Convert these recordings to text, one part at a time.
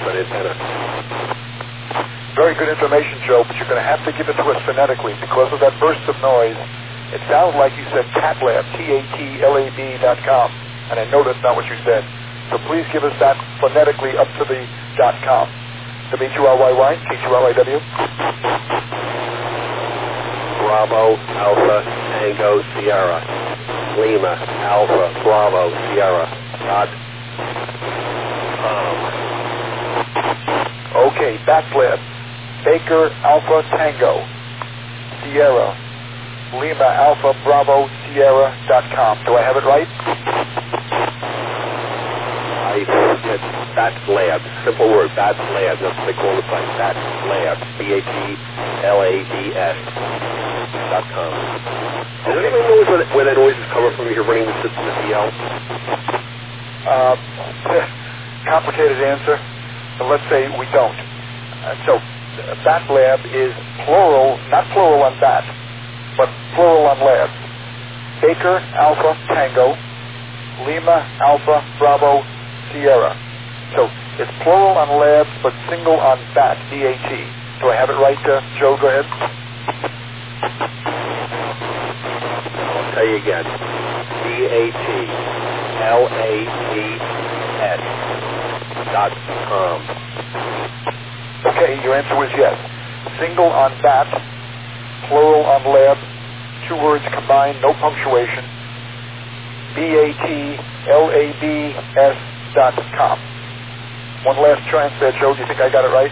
for an antenna. Very good information, Joe, but you're going to have to give it to us phonetically because of that burst of noise. It sounds like you said Tatlab, TATLAB.com, and I know that's not what you said. So please give us that phonetically up to the .com. WQRYY, KQRYW. Bravo, Alpha, Tango, Sierra. Lima, Alpha, Bravo, Sierra. Okay, Tatlab. Baker, Alpha, Tango, Sierra, Lima, Alpha, Bravo, Sierra.com. Do I have it right? It's Bat Lab. Simple word, Bat Lab. That's what they call the site. Bat Lab. BATLABS.com. Does anybody know where that noise is coming from if you're running the system at CL? Complicated answer, but let's say we don't. So, Bat Lab is plural, not plural on bat, but plural on labs. Baker, Alpha, Tango, Lima, Alpha, Bravo, Sierra. So it's plural on labs, but single on bat, B-A-T. Do I have it right, Joe? Go ahead. I'll tell you again. BATLABS.com. Okay, your answer was yes. Single on bat, plural on lab, two words combined, no punctuation. BATLABS.com. One last chance there, Joe. Do you think I got it right?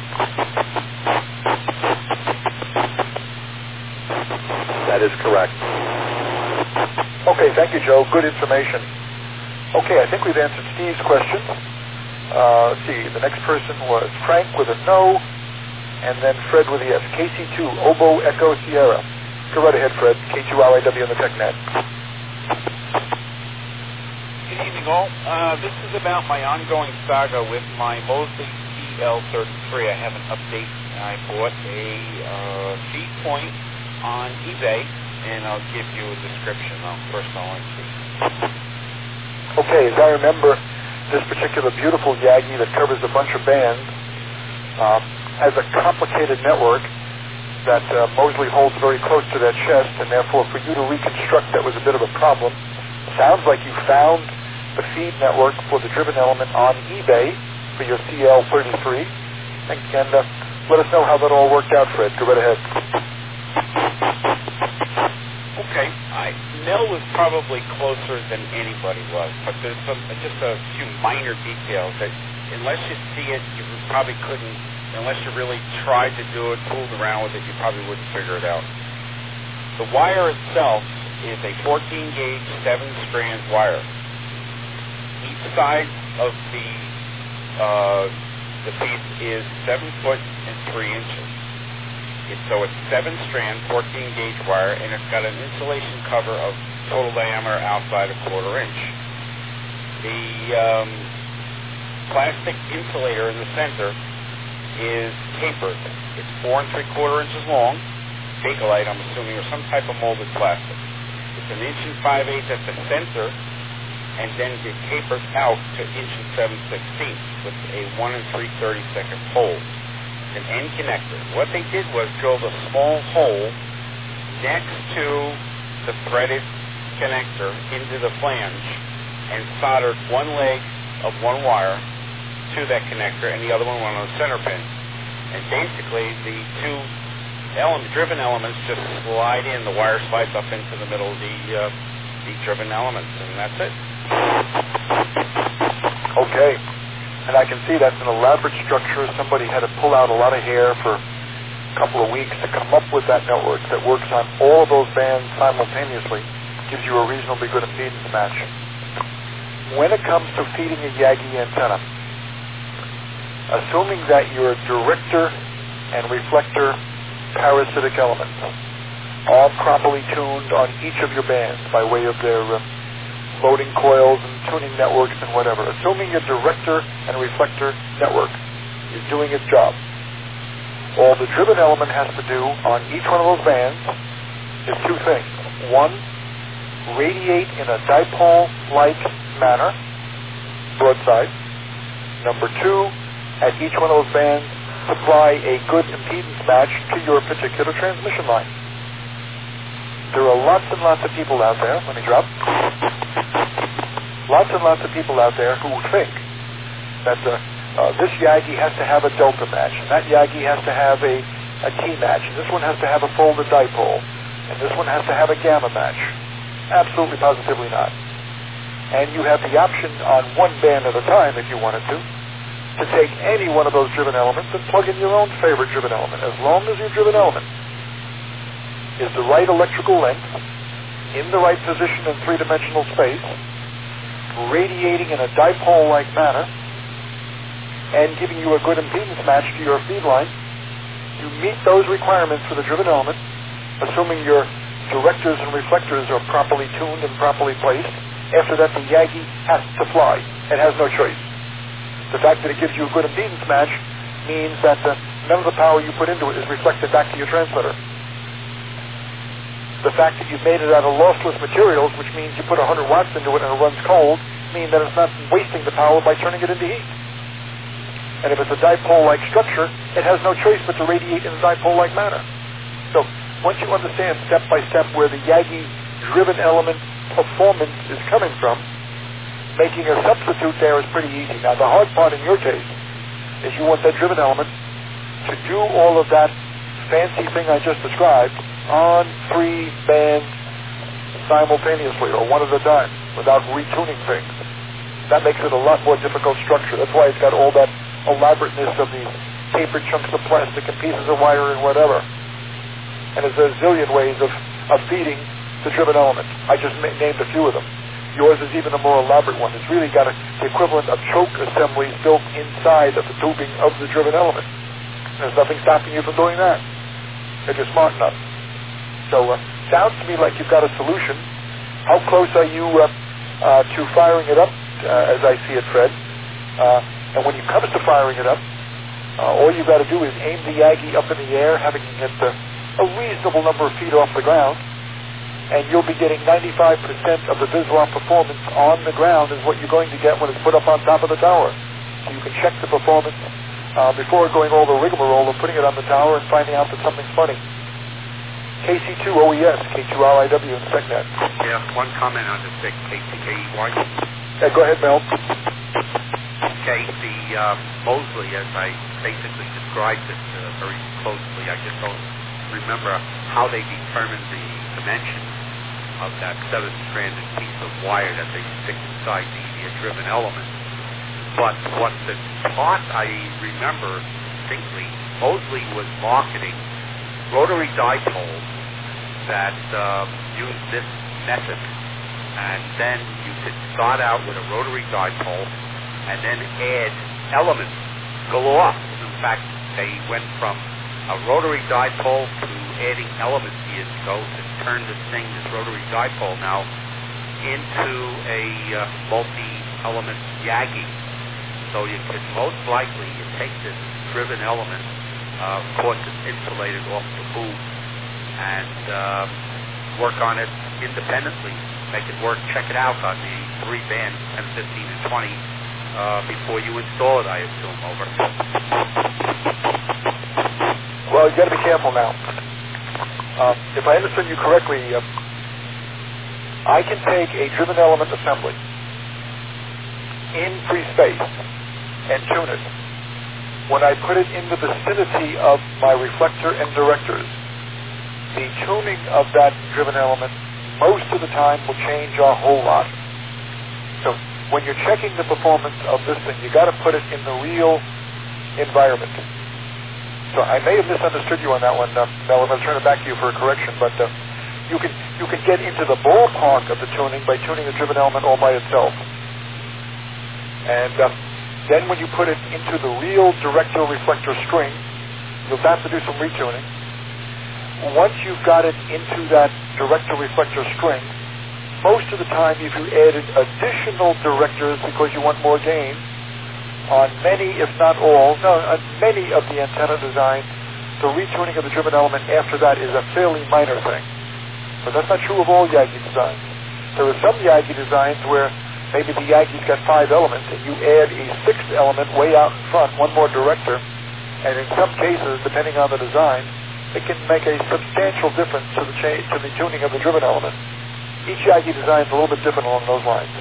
That is correct. Okay, thank you, Joe. Good information. Okay, I think we've answered Steve's question. Let's see, the next person was Frank with a no, and then Fred with a yes. KC2, Obo Echo Sierra. Go right ahead, Fred. K2RIW on the TechNet. Good evening, all. This is about my ongoing saga with my Mosley CL33. I have an update. I bought a feed point on eBay, and I'll give you a description on personal entry. Okay, as I remember, this particular beautiful Yagi that covers a bunch of bands has a complicated network that Mosley holds very close to that chest, and therefore for you to reconstruct that was a bit of a problem. Sounds like you found the feed network for the driven element on eBay for your CL33, and let us know how that all worked out, Fred. Go right ahead. Okay, Mel was probably closer than anybody was, but there's just a few minor details that unless you see it, you probably couldn't, unless you really tried to do it, fooled around with it, you probably wouldn't figure it out. The wire itself is a 14-gauge, 7-strand wire. Each side of the piece is 7 foot and 3 inches. So it's 7-strand, 14-gauge wire, and it's got an insulation cover of total diameter outside a 1/4 inch. The plastic insulator in the center is tapered. It's 4 3/4 inches long, Bakelite, I'm assuming, or some type of molded plastic. It's 1 5/8 at the center, and then it tapers out to 1 7/16 with a 1 3/32 hole. An end connector. What they did was drilled a small hole next to the threaded connector into the flange and soldered one leg of one wire to that connector and the other one went on a center pin. And basically the two driven elements just slide in. The wire slides up into the middle of the driven elements, and that's it. Okay. And I can see that's an elaborate structure. Somebody had to pull out a lot of hair for a couple of weeks to come up with that network that works on all of those bands simultaneously. Gives you a reasonably good impedance match. When it comes to feeding a Yagi antenna, assuming that your director and reflector parasitic elements are properly tuned on each of your bands by way of their loading coils and tuning networks and whatever. Assuming your director and reflector network is doing its job, all the driven element has to do on each one of those bands is two things. One, radiate in a dipole-like manner, broadside. Number two, at each one of those bands supply a good impedance match to your particular transmission line. There are lots and lots of people out there, let me drop, lots and lots of people out there who think that this Yagi has to have a delta match, and that Yagi has to have a T match, and this one has to have a folded dipole, and this one has to have a gamma match. Absolutely positively not. And you have the option on one band at a time, if you wanted to take any one of those driven elements and plug in your own favorite driven element, as long as your driven element is the right electrical length, in the right position in three-dimensional space, radiating in a dipole-like manner, and giving you a good impedance match to your feed line. You meet those requirements for the driven element, assuming your directors and reflectors are properly tuned and properly placed. After that, the Yagi has to fly. It has no choice. The fact that it gives you a good impedance match means that none of the power you put into it is reflected back to your transmitter. The fact that you've made it out of lossless materials, which means you put 100 watts into it and it runs cold, means that it's not wasting the power by turning it into heat. And if it's a dipole-like structure, it has no choice but to radiate in a dipole-like manner. So once you understand step by step where the Yagi-driven element performance is coming from, making a substitute there is pretty easy. Now, the hard part in your case is you want that driven element to do all of that fancy thing I just described on 3 bands simultaneously, or one at a time, without retuning things. That makes it a lot more difficult structure. That's why it's got all that elaborateness of the tapered chunks of plastic and pieces of wire and whatever. And there's a zillion ways of feeding the driven element. I just named a few of them. Yours is even a more elaborate one. It's really got the equivalent of choke assemblies built inside of the tubing of the driven element. There's nothing stopping you from doing that if you're smart enough. So sounds to me like you've got a solution. How close are you to firing it up, as I see it, Fred? And when it comes to firing it up, all you've got to do is aim the Yagi up in the air, having it a reasonable number of feet off the ground, and you'll be getting 95% of the Visloff performance on the ground is what you're going to get when it's put up on top of the tower. So you can check the performance before going all the rigmarole of putting it on the tower and finding out that something's funny. KC2 OES, K2RIW in SecNet. Yeah, one comment on the KCKY. Yeah, go ahead, Mel. Okay, the Moseley, as I basically described it very closely, I just don't remember how they determined the dimensions of that 7-stranded piece of wire that they stick inside the driven element. But what the part I remember distinctly, Moseley was marketing rotary dipoles that use this method, and then you could start out with a rotary dipole and then add elements galore. In fact, they went from a rotary dipole to adding elements years ago to turn this rotary dipole now into a multi-element Yagi. So you could most likely take this driven element, of course it's insulated off the boom, and work on it independently. Make it work, check it out on the 3 bands, 10, 15, and 20, before you install it, I assume, over. Well, you've got to be careful now. If I understand you correctly, I can take a driven element assembly in free space and tune it. When I put it in the vicinity of my reflector and directors, the tuning of that driven element most of the time will change a whole lot. So when you're checking the performance of this thing, you got to put it in the real environment. So I may have misunderstood you on that one, Mel. I'm going to turn it back to you for a correction, but you can get into the ballpark of the tuning by tuning the driven element all by itself. And then when you put it into the real director reflector string, you'll have to do some retuning. Once you've got it into that director reflector string, most of the time if you added additional directors because you want more gain, on many, if not all, on many of the antenna designs, the retuning of the driven element after that is a fairly minor thing. But that's not true of all Yagi designs. There are some Yagi designs where maybe the Yankee's got 5 elements, and you add a 6th element way out in front, one more director, and in some cases, depending on the design, it can make a substantial difference to the tuning of the driven element. Each Yagi design is a little bit different along those lines.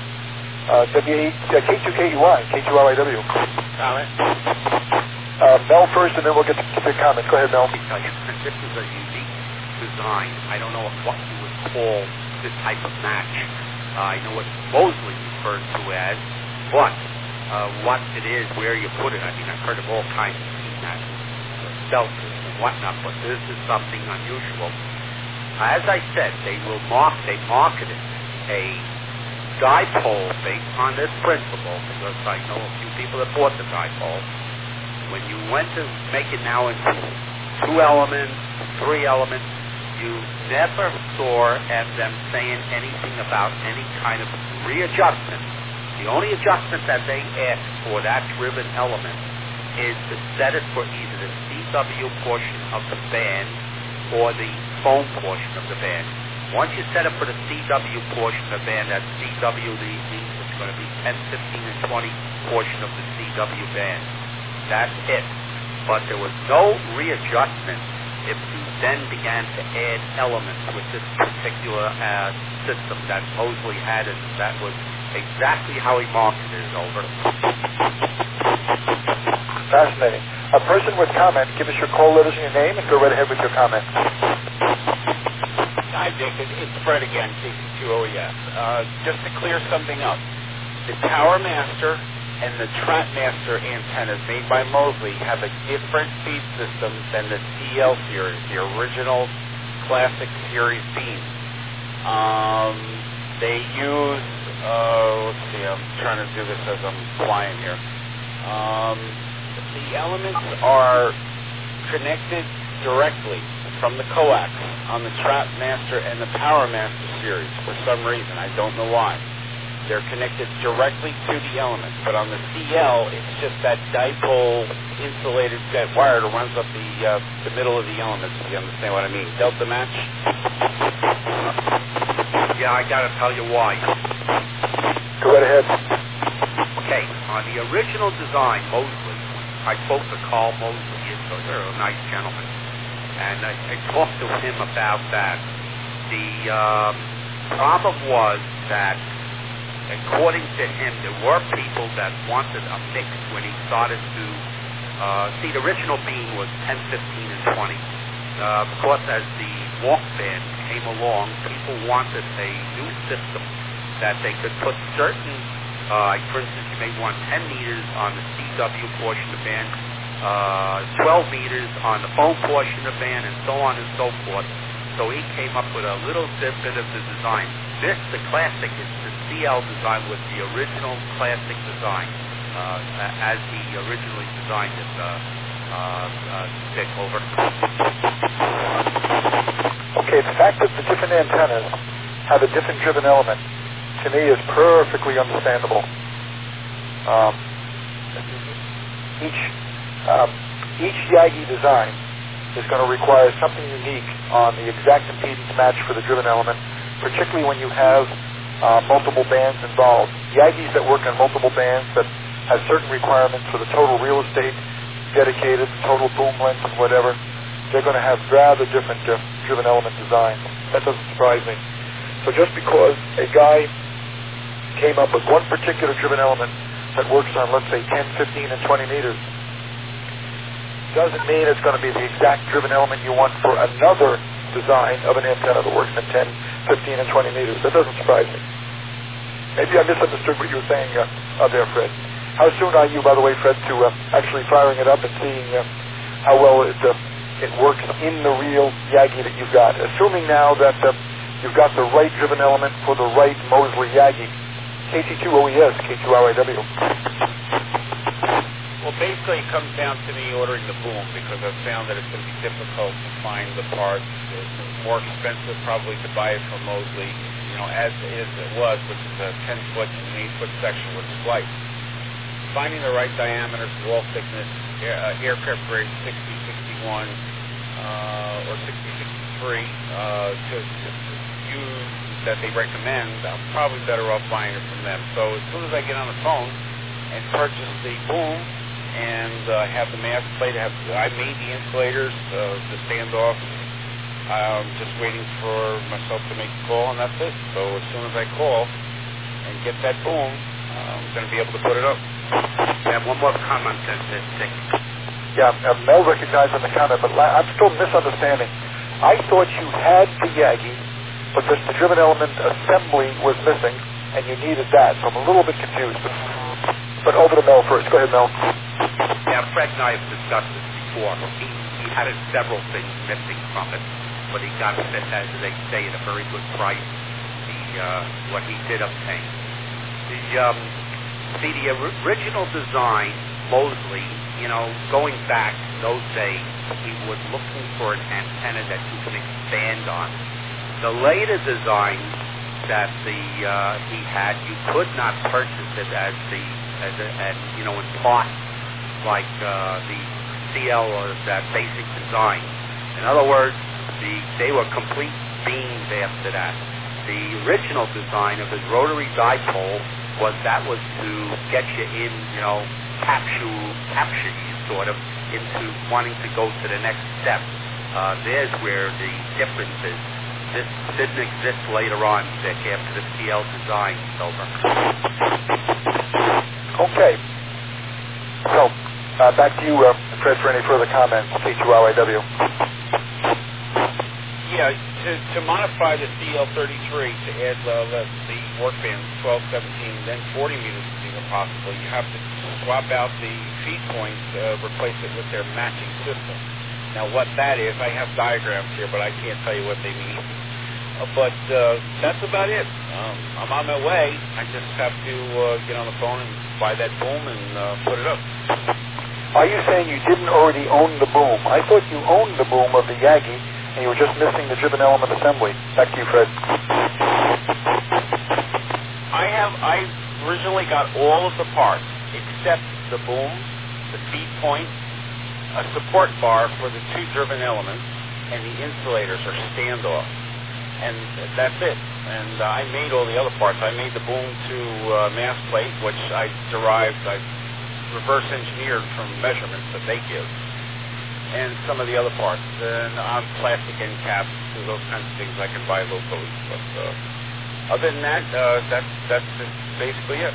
K2KUI, K2RIW. Comment? Mel first, and then we'll get to the comments. Go ahead, Mel. This is a unique design. I don't know what you would call this type of match. I know what Mosley referred to as, but what it is, where you put it, I mean, I've heard of all kinds of team matches, seltzers and whatnot, but this is something unusual. As I said, they marketed a dipole based on this principle, because I know a few people that bought the dipole. When you went to make it now into 2 elements, 3 elements, you never saw them saying anything about any kind of readjustment. The only adjustment that they ask for that driven element is to set it for either the CW portion of the band or the foam portion of the band. Once you set it for the CW portion of the band, that CW means it's going to be 10, 15, and 20 portion of the CW band. That's it. But there was no readjustment if you then began to add elements with this particular system that Mosley had, and that was exactly how he marketed it over. Fascinating. A person with comment, give us your call letters and your name, and go right ahead with your comment. Hi, Dick. It's Fred again, KC2OES. Just to clear something up, the Tower Master and the Trapmaster antennas made by Mosley have a different feed system than the CL series, the original classic series beam. They use, let's see, I'm trying to do this as I'm flying here. The elements are connected directly from the coax on the Trapmaster and the Powermaster series for some reason. I don't know why. They're connected directly to the elements, but on the CL, it's just that dipole insulated wire that runs up the middle of the elements, if you understand what I mean. Delta match? Yeah, I got to tell you why. Go right ahead. Okay, on the original design, Mosley, I spoke to Carl Mosley, so they're a nice gentleman, and I talked to him about that. The problem was that, according to him, there were people that wanted a mix when he started to see the original beam was 10, 15, and 20. Of course, as the walk band came along, people wanted a new system that they could put certain, for instance, you may want 10 meters on the CW portion of the band, 12 meters on the foam portion of the band, and so on and so forth. So he came up with a little bit of the design. This, the classic, is the CL design with the original classic design, as he originally designed it. Dick, over. Okay, the fact that the different antennas have a different driven element, to me, is perfectly understandable. Each Yagi design is going to require something unique on the exact impedance match for the driven element, particularly when you have multiple bands involved. Yagis that work on multiple bands that have certain requirements for the total real estate dedicated, total boom length, and whatever, they're going to have rather different driven element designs. That doesn't surprise me. So just because a guy came up with one particular driven element that works on, let's say, 10, 15, and 20 meters, doesn't mean it's going to be the exact driven element you want for another design of an antenna that works at 10, 15, and 20 meters. That doesn't surprise me. Maybe I misunderstood what you were saying there, Fred. How soon are you, by the way, Fred, to actually firing it up and seeing how well it works in the real Yagi that you've got? Assuming now that you've got the right driven element for the right Mosley Yagi. KT2OES, K2RIW. Well, basically it comes down to me ordering the boom, because I've found that it's going to be difficult to find the parts. It's more expensive probably to buy it from Mosley, as it was, which is a 10-foot and an 8-foot section with splice. Finding the right diameters, wall thickness, aircraft grade 60, 61, or 60, 63 to use that they recommend, I'm probably better off buying it from them. So as soon as I get on the phone and purchase the boom and have the mask plate, I made the insulators, the standoff. I'm just waiting for myself to make a call, and that's it. So as soon as I call and get that boom, I'm going to be able to put it up. I have one more comment to take. Yeah, Mel recognized in the comment, but I'm still misunderstanding. I thought you had the Yagi, but the driven element assembly was missing, and you needed that. So I'm a little bit confused. But over to Mel first. Go ahead, Mel. Yeah, Fred and I have discussed this before. He had several things missing from it, but he got it, as they say, at a very good price. What he did obtain. The original design, Mosley, going back those days, he was looking for an antenna that you can expand on. The later design that he had, you could not purchase it in part like the CL or that basic design. In other words, they were complete beams after that. The original design of his rotary dipole was to get you in, capture you sort of into wanting to go to the next step. There's where the difference is. This didn't exist later on, Vic, after the CL design is over. Okay. So, back to you, Fred, for any further comments. K2RIW. Yeah, to modify the CL33 to add the work bands 12, 17, then 40 meters is even possible. You have to swap out the feed points, replace it with their matching system. Now, what that is, I have diagrams here, but I can't tell you what they mean. But that's about it. I'm on my way. I just have to get on the phone and buy that boom and put it up. Are you saying you didn't already own the boom? I thought you owned the boom of the Yagi, and you were just missing the driven element assembly. Back to you, Fred. I originally got all of the parts except the boom, the feed point, a support bar for the two driven elements, and the insulators or standoff. And that's it. And I made all the other parts. I made the boom to mass plate, which I reverse engineered from measurements that they give. And some of the other parts. And plastic end caps, those kinds of things I can buy locally. But other than that, that's basically it.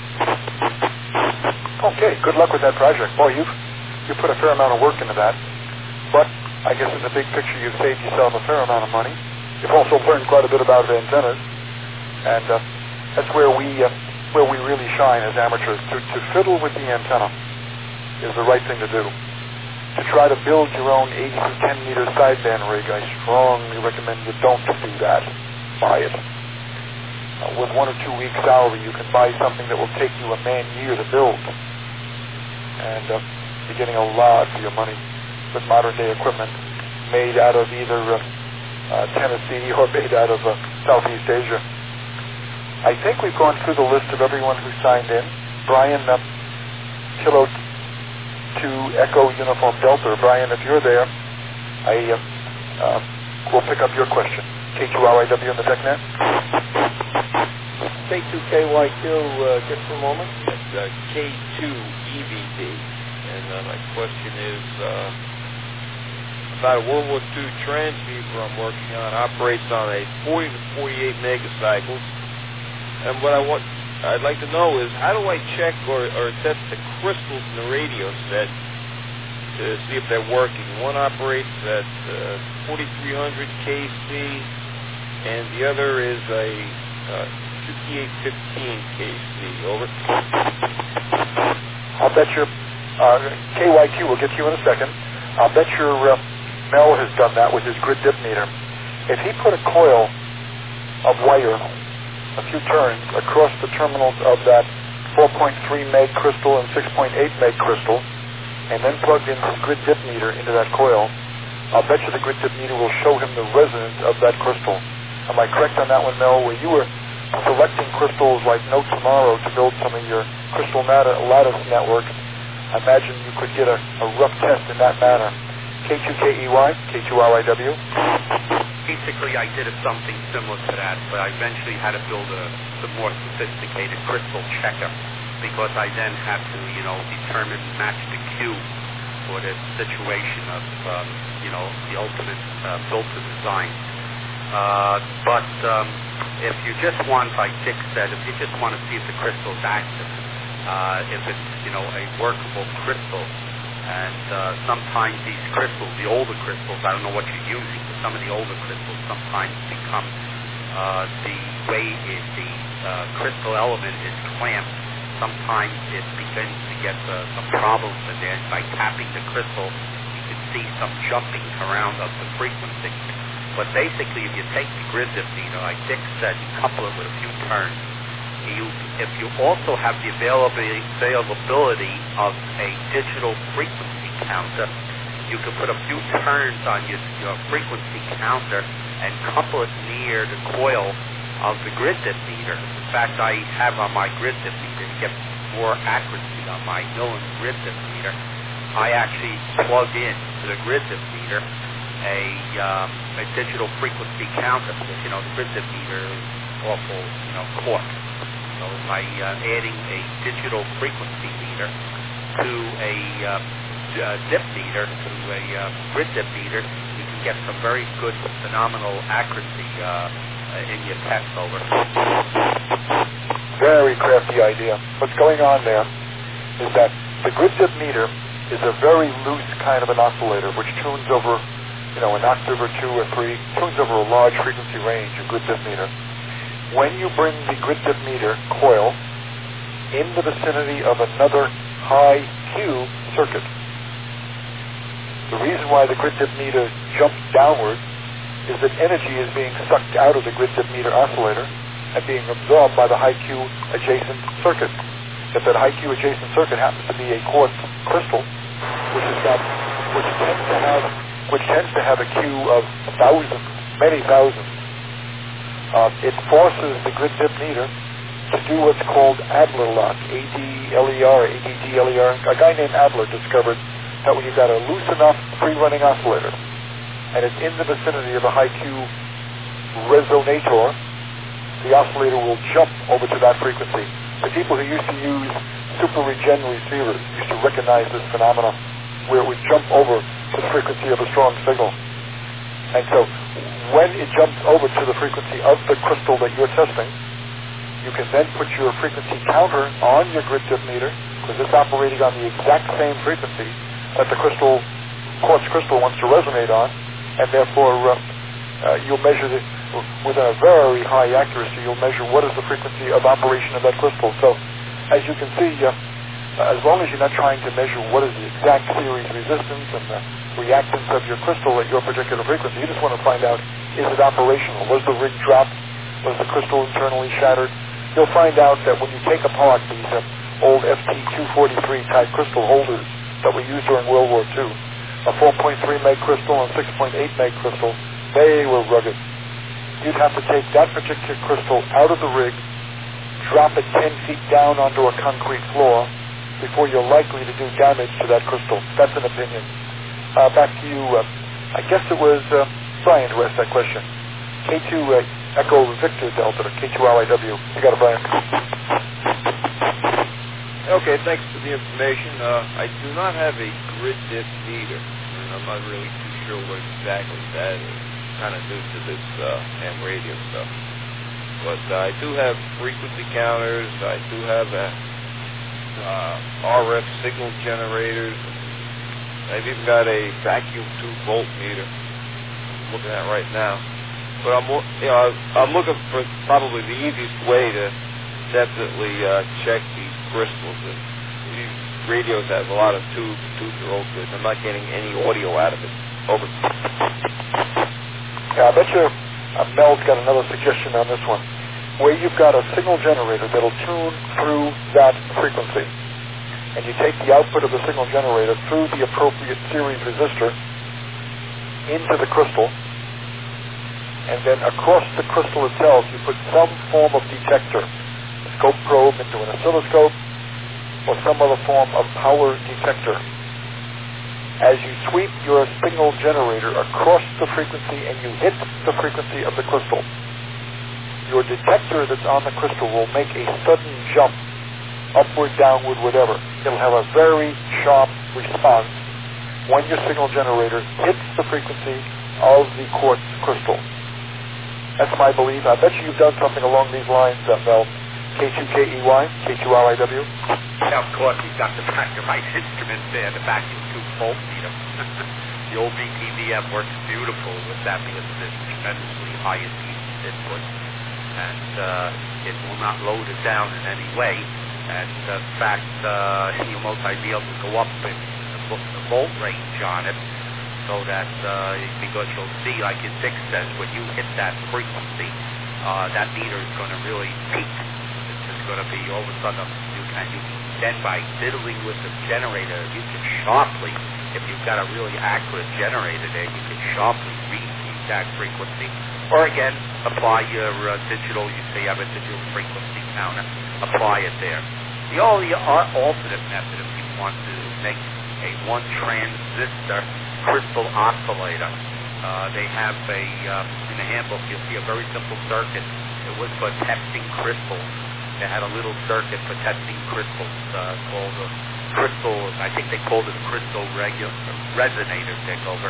Okay, good luck with that project. Boy, you put a fair amount of work into that. But I guess in the big picture, you've saved yourself a fair amount of money. You've also learned quite a bit about the antennas, and that's where we really shine as amateurs. To fiddle with the antenna is the right thing to do. To try to build your own 8 to 10 meter sideband rig, I strongly recommend you don't do that. Buy it. With 1 or 2 weeks salary, you can buy something that will take you a man-year to build, and you're getting a lot for your money with modern-day equipment made out of either Tennessee or made out of Southeast Asia. I think we've gone through the list of everyone who signed in. Brian, Kilo 2 Echo Uniform Delta. Brian, if you're there, I will pick up your question. K2RIW in the TechNet. K2KYQ, just for a moment. It's K2EVD. And my question is about a World War II transceiver I'm working on. Operates on a 40 to 48 megacycles. And what I'd like to know is, how do I check or test the crystals in the radio set to see if they're working? One operates at 4300 KC, and the other is a 5815 KC. Over. I'll bet your KYQ will get to you in a second. I'll bet your Mel has done that with his grid dip meter. If he put a coil of wire, a few turns, across the terminals of that 4.3 meg crystal and 6.8 meg crystal, and then plugged in his grid dip meter into that coil, I'll bet you the grid dip meter will show him the resonance of that crystal. Am I correct on that one, Mel, where you were selecting crystals like no tomorrow to build some of your crystal lattice network? I imagine you could get a rough test in that manner. K2KEY, K2RIW. basically I did something similar to that, but I eventually had to build a more sophisticated crystal checker, because I then had to, determine, match the Q for the situation of, the ultimate filter design. But if you just want, like Dick said, if you just want to see if the crystal is active, if it's, a workable crystal, and sometimes these crystals, the older crystals, I don't know what you're using, but some of the older crystals sometimes become, the way the crystal element is clamped, sometimes it begins to get some problems in there. By tapping the crystal, you can see some jumping around of the frequency. But basically, if you take the grid dip meter, like Dick said, you couple it with a few turns. If you also have the availability of a digital frequency counter, you can put a few turns on your frequency counter and couple it near the coil of the grid dip meter. In fact, I have on my grid dip meter, to get more accuracy on my Millens grid dip meter, I actually plug in to the grid dip meter a digital frequency counter, because, the grid dip meter is awful, coarse. So by adding a digital frequency meter to a dip meter, to a grid dip meter, you can get some very good, phenomenal accuracy in your test. Over. Very crafty idea. What's going on there is that the grid dip meter is a very loose kind of an oscillator, which tunes over, an octave or two or three, tunes over a large frequency range, a grid dip meter. When you bring the grid dip meter coil in the vicinity of another high Q circuit, the reason why the grid dip meter jumps downward is that energy is being sucked out of the grid dip meter oscillator and being absorbed by the high Q adjacent circuit. If that high Q adjacent circuit happens to be a quartz crystal, which tends to have a Q of thousands, many thousands, it forces the grid dip meter to do what's called Adler lock, A-D-L-E-R, A-D-D-L-E-R. A guy named Adler discovered that when you've got a loose enough free-running oscillator and it's in the vicinity of a high Q resonator, the oscillator will jump over to that frequency. The people who used to use super-regen receivers used to recognize this phenomenon where it would jump over to the frequency of a strong signal. And so when it jumps over to the frequency of the crystal that you're testing, you can then put your frequency counter on your grid dip meter, because it's operating on the exact same frequency that the quartz crystal wants to resonate on, and therefore you'll measure with a very high accuracy, you'll measure what is the frequency of operation of that crystal. So as you can see, as long as you're not trying to measure what is the exact series resistance and the reactance of your crystal at your particular frequency, you just want to find out, is it operational? Was the rig dropped? Was the crystal internally shattered? You'll find out that when you take apart these old FT243 type crystal holders that we used during World War II, a 4.3 meg crystal and 6.8 meg crystal, they were rugged. You'd have to take that particular crystal out of the rig, drop it 10 feet down onto a concrete floor before you're likely to do damage to that crystal. That's an opinion. Back to you. I guess it was Brian who asked that question. K2 Echo Victor Delta, K2LIW. You got it, Brian. Okay, thanks for the information. I do not have a grid dip meter, and I'm not really too sure what exactly that is. Kind of new to this ham radio stuff. But I do have frequency counters. I do have RF signal generators. I've even got a vacuum tube voltmeter I'm looking at right now. But I'm looking for probably the easiest way to definitely check these crystals. These radios have a lot of tubes. Tubes are all good. I'm not getting any audio out of it. Over. Yeah, I bet you Mel's got another suggestion on this one. Where you've got a signal generator that'll tune through that frequency, and you take the output of the signal generator through the appropriate series resistor into the crystal, and then across the crystal itself you put some form of detector, a scope probe into an oscilloscope, or some other form of power detector. as you sweep your signal generator across the frequency and you hit the frequency of the crystal, your detector that's on the crystal will make a sudden jump, upward, downward, whatever. It'll have a very sharp response when your signal generator hits the frequency of the quartz crystal. That's my belief. I bet you've done something along these lines, Mel. K2KEY, K2RIW. Yeah, of course, you've got the right instrument there, the vacuum tube voltmeter. The old VTVM works beautiful with that because of this tremendously high impedance input. And it will not load it down in any way. And in fact, you most might be able to go up in the volt range on it, so that because you'll see, like in Dick says, when you hit that frequency, that meter is going to really peak. It's just going to be all of a sudden then by fiddling with the generator, you can sharply, if you've got a really accurate generator there, you can sharply read the exact frequency. Or again, apply your digital, you say you have a digital frequency counter, apply it there. The only alternate method, if you want to make a one transistor crystal oscillator, they have in the handbook, you'll see a very simple circuit. It was for testing crystals. They had a little circuit for testing crystals called a crystal, I think they called it a crystal resonator takeover.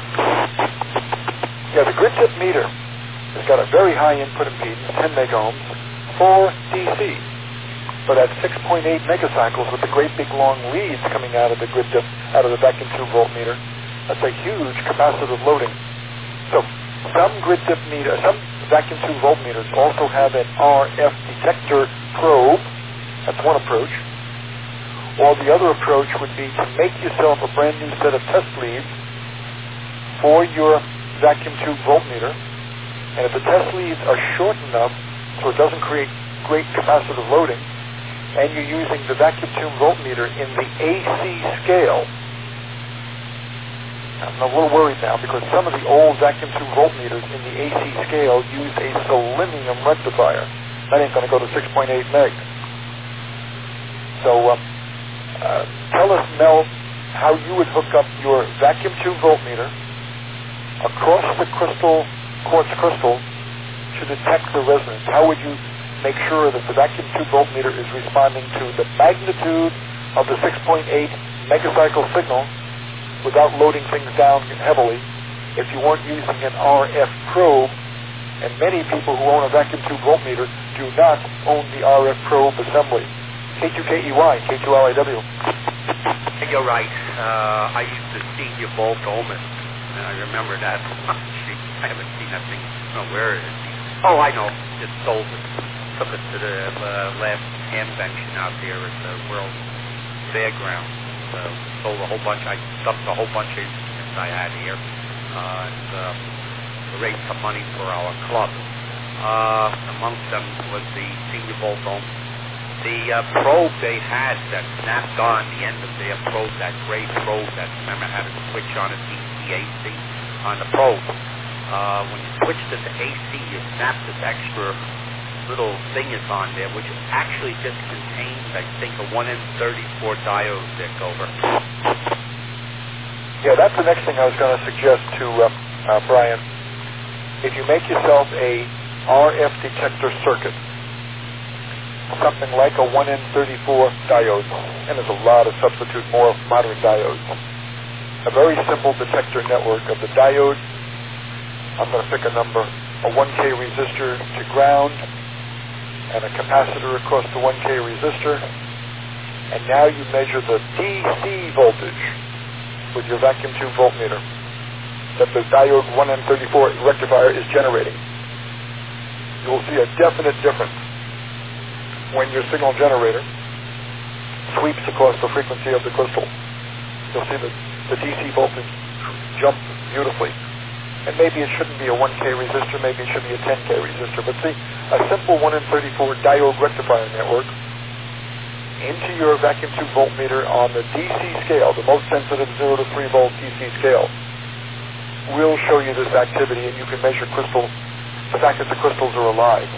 Yeah, the grid tip meter has got a very high input impedance, 10 megohms, for DC. But at 6.8 megacycles with the great big long leads coming out of the grid tip, out of the vacuum tube voltmeter, that's a huge capacitive loading. So some grid tip meter, some vacuum tube voltmeters also have an RF detector probe. That's one approach. Or the other approach would be to make yourself a brand new set of test leads for your vacuum tube voltmeter. And if the test leads are short enough so it doesn't create great capacitive loading, and you're using the vacuum tube voltmeter in the AC scale, I'm a little worried now because some of the old vacuum tube voltmeters in the AC scale use a selenium rectifier. That ain't going to go to 6.8 meg. So tell us, Mel, how you would hook up your vacuum tube voltmeter across the quartz crystal to detect the resonance. How would you make sure that the vacuum tube voltmeter is responding to the magnitude of the 6.8 megacycle signal without loading things down heavily if you weren't using an RF probe? And many people who own a vacuum tube voltmeter do not own the RF probe assembly. K2KEY, K2RIW. You're right. I used to senior volt ohmist. I remember that. I haven't seen that thing. Oh, where is it? Oh, I know. It sold it. Took it to the last convention out there at the World Fairground. Sold a whole bunch. I dumped a whole bunch of instruments I had here. And raised some money for our club. Amongst them was the senior volt ohmist. The probe they had that snapped on the end of their probe, that gray probe that, remember, had a switch on it, DC on the probe. When you switched it to AC, you snapped this extra little thing is on there, which actually just contains, I think, a 1N34 diode that over. Yeah, that's the next thing I was going to suggest to Brian. If you make yourself a RF detector circuit, something like a 1N34 diode, and there's a lot of substitute, more modern diodes. A very simple detector network of the diode. I'm going to pick a number, a 1K resistor to ground, and a capacitor across the 1K resistor. And now you measure the DC voltage with your vacuum tube voltmeter that the diode 1N34 rectifier is generating. You will see a definite difference when your signal generator sweeps across the frequency of the crystal. You'll see the DC voltage jump beautifully. And maybe it shouldn't be a 1K resistor, maybe it should be a 10K resistor. But see, a simple 1N34 diode rectifier network into your vacuum tube voltmeter on the DC scale, the most sensitive 0 to 3 volt DC scale, will show you this activity, and you can measure crystals, the fact that the crystals are alive.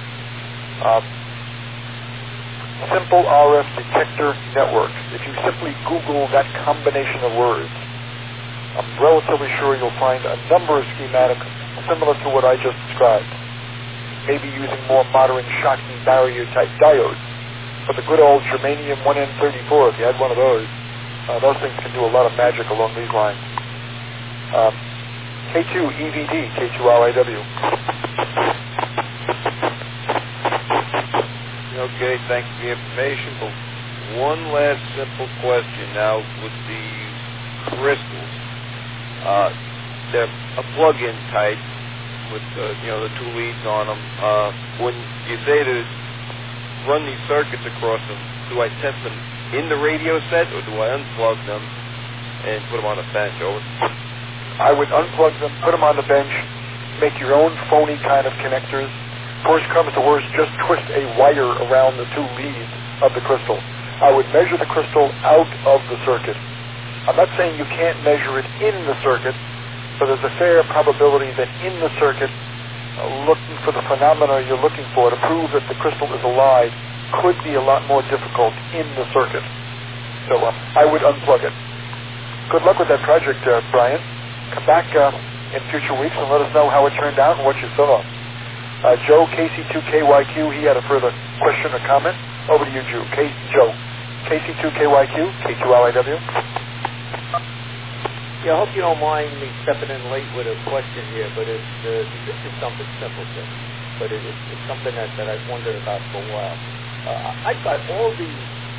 Simple RF detector networks. If you simply Google that combination of words, I'm relatively sure you'll find a number of schematics similar to what I just described. Maybe using more modern shocking barrier type diodes. But the good old germanium 1N34, if you had one of those things can do a lot of magic along these lines. K2 EVD, K2RIW. Okay, thanks for the information. But one last simple question now with the crystals. They're a plug-in type with the two leads on them. When you say to run these circuits across them, do I test them in the radio set or do I unplug them and put them on a bench? Over. I would unplug them, put them on the bench, make your own phony kind of connectors. Worst comes to worst, just twist a wire around the two leads of the crystal. I would measure the crystal out of the circuit. I'm not saying you can't measure it in the circuit, but there's a fair probability that in the circuit, looking for the phenomena you're looking for to prove that the crystal is alive could be a lot more difficult in the circuit. So I would unplug it. Good luck with that project, Brian. Come back in future weeks and let us know how it turned out and what you saw. Joe, KC2KYQ, he had a further question or comment. Over to you, Joe. KC2KYQ, K2LIW. Yeah, I hope you don't mind me stepping in late with a question here, but this is something simple, but it's something that I've wondered about for a while. I've got all these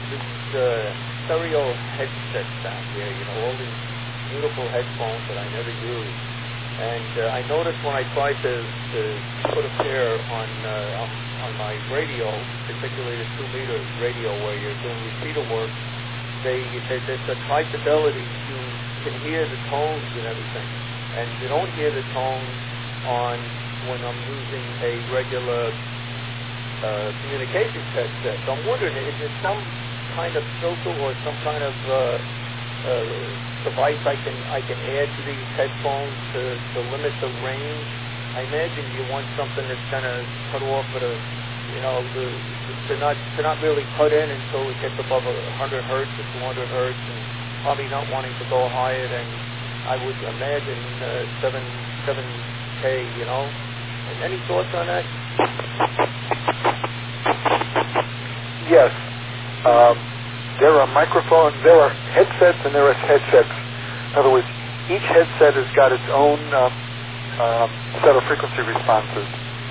stereo headsets down here, all these beautiful headphones that I never use. And I noticed when I tried to put a pair on my radio, particularly the 2-meter radio where you're doing repeater work, there's a high fidelity. You can hear the tones and everything, and you don't hear the tones when I'm using a regular communications headset. So I'm wondering, is there some kind of filter or some kind of device I can add to these headphones to limit the range? I imagine you want something that's going to cut off at to not really cut in until it gets above 100 hertz or 200 hertz, and probably not wanting to go higher than I would imagine 7K. And any thoughts on that? Yes. There are microphones, there are headsets, and there are headsets. In other words, each headset has got its own set of frequency responses.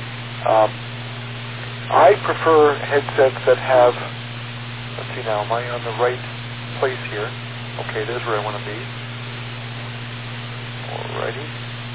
I prefer headsets that have, let's see now, am I on the right place here? Okay, there's where I want to be. Alrighty.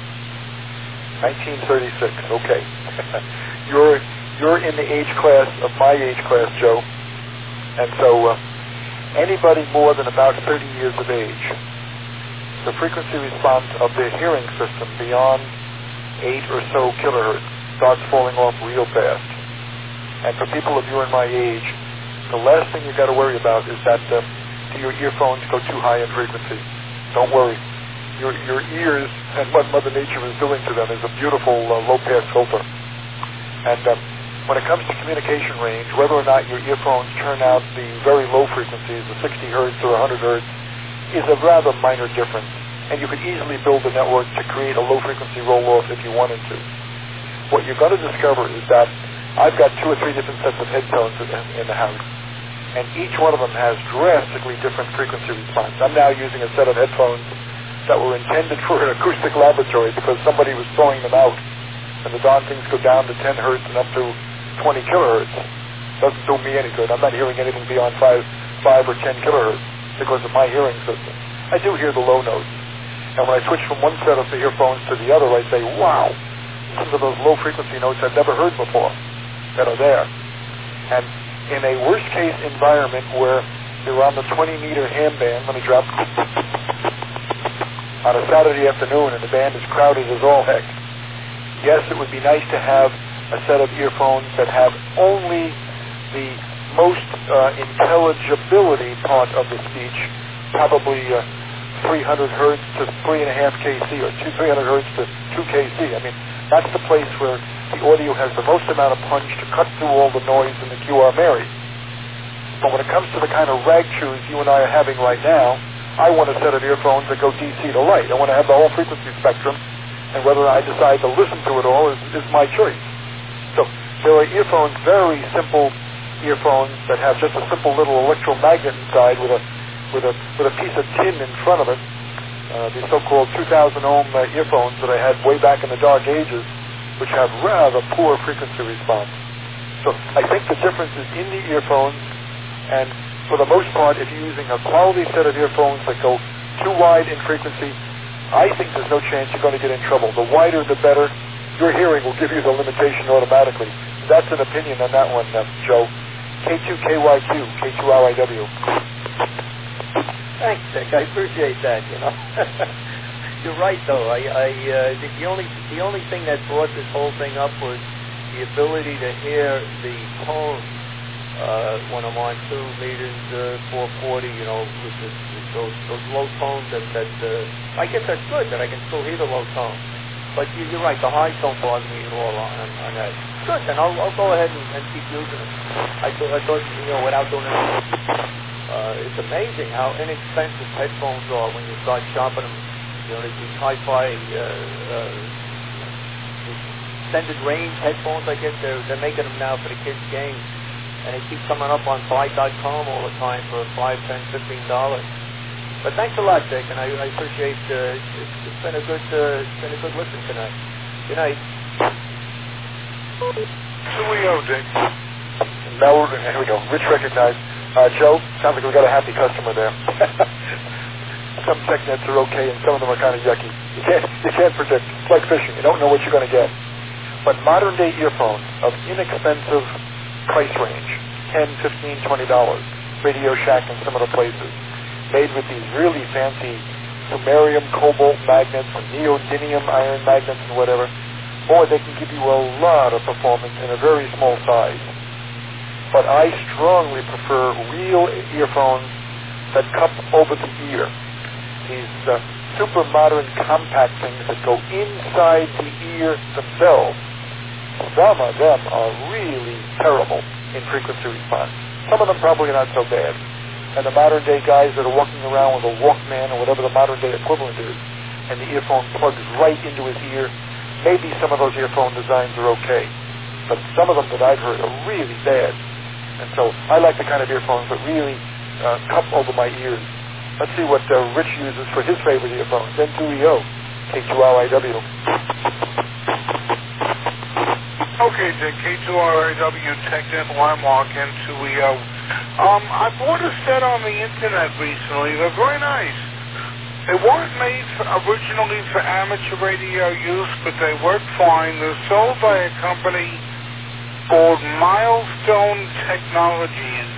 1936, okay. You're in the age class of my age class, Joe. And so anybody more than about 30 years of age, the frequency response of their hearing system beyond 8 or so kilohertz starts falling off real fast. And for people of you and my age, the last thing you got to worry about is that your earphones go too high in frequency. Don't worry. Your ears and what Mother Nature is doing to them is a beautiful low-pass filter. And when it comes to communication range, whether or not your earphones turn out the very low frequencies, the 60 hertz or 100 hertz, is a rather minor difference. And you could easily build a network to create a low-frequency roll-off if you wanted to. What you're going to discover is that I've got 2 or 3 different sets of headphones in the house, and each one of them has drastically different frequency response. I'm now using a set of headphones that were intended for an acoustic laboratory because somebody was throwing them out, and the darn things go down to 10 hertz and up to 20 kilohertz. Doesn't do me any good. I'm not hearing anything beyond 5 or 10 kilohertz because of my hearing system. I do hear the low notes, and when I switch from one set of the earphones to the other, I say, wow, listen to those low frequency notes I've never heard before that are there. And in a worst case environment where you're on the 20-meter ham band, let me drop, on a Saturday afternoon and the band is crowded as all heck, yes, it would be nice to have a set of earphones that have only the most intelligibility part of the speech, probably 300 hertz to 3.5 kc or 300 hertz to 2 kc. I mean, that's the place where the audio has the most amount of punch to cut through all the noise in the QR Mary. But when it comes to the kind of rag chews you and I are having right now, I want a set of earphones that go DC to light. I want to have the whole frequency spectrum, and whether I decide to listen to it all is my choice. So there are earphones, very simple earphones that have just a simple little electromagnet inside with a piece of tin in front of it. The so-called 2,000 ohm earphones that I had way back in the dark ages, which have rather poor frequency response. So I think the difference is in the earphones, and for the most part, if you're using a quality set of earphones that go too wide in frequency, I think there's no chance you're going to get in trouble. The wider, the better. Your hearing will give you the limitation automatically. That's an opinion on that one, Joe. K2KYQ, K2RIW. Thanks, Dick. I appreciate that. You're right, though. The only thing that brought this whole thing up was the ability to hear the tone when I'm on 2 meters, 440. With those low tones. I guess that's good that I can still hear the low tone. But you're right. The highs don't bother me at all on that. Good. Then I'll go ahead and keep using it. I thought without doing anything. It's amazing how inexpensive headphones are when you start shopping them. These hi-fi extended range headphones, I guess they're making them now for the kids' games, and they keep coming up on buy.com all the time for $5, $10, $15. But thanks a lot, Dick, and I appreciate. It's been a good listen tonight. Good night. Cheerio, Dick. Now here we go. Rich recognized. Joe, sounds like we got a happy customer there. Some TechNets are okay, and some of them are kind of yucky. You can't predict. It's like fishing. You don't know what you're going to get. But modern-day earphones of inexpensive price range, $10, $15, $20, Radio Shack and some other places, made with these really fancy samarium cobalt magnets and neodymium iron magnets and whatever, boy, they can give you a lot of performance in a very small size. But I strongly prefer real earphones that cup over the ear. These super modern compact things that go inside the ear themselves. Some of them are really terrible in frequency response. Some of them probably not so bad. And the modern day guys that are walking around with a Walkman or whatever the modern day equivalent is, and the earphone plugs right into his ear, maybe some of those earphone designs are okay. But some of them that I've heard are really bad. And so I like the kind of earphones that really cup over my ears. Let's see what Rich uses for his favorite earphones. N2EO, K2RIW. Okay, Dick, K2RIW, TechNet, Landmark, N2EO. I bought a set on the internet recently. They're very nice. They weren't made originally for amateur radio use, but they work fine. They're sold by a company called Milestone Technologies,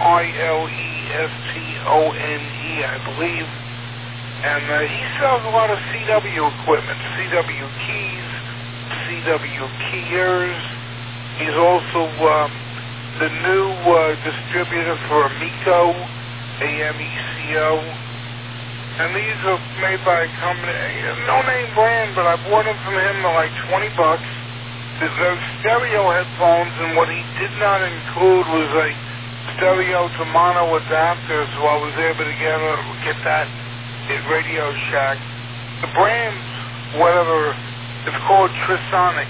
Milestone, I believe. And he sells a lot of CW equipment, CW keys, CW keyers. He's also the new distributor for Amico, AMECO. And these are made by a company, no-name brand, but I bought them from him for like $20. They're stereo headphones, and what he did not include was a stereo to mono adapter, so I was able to get that at Radio Shack. The brand, whatever, it's called Trisonic,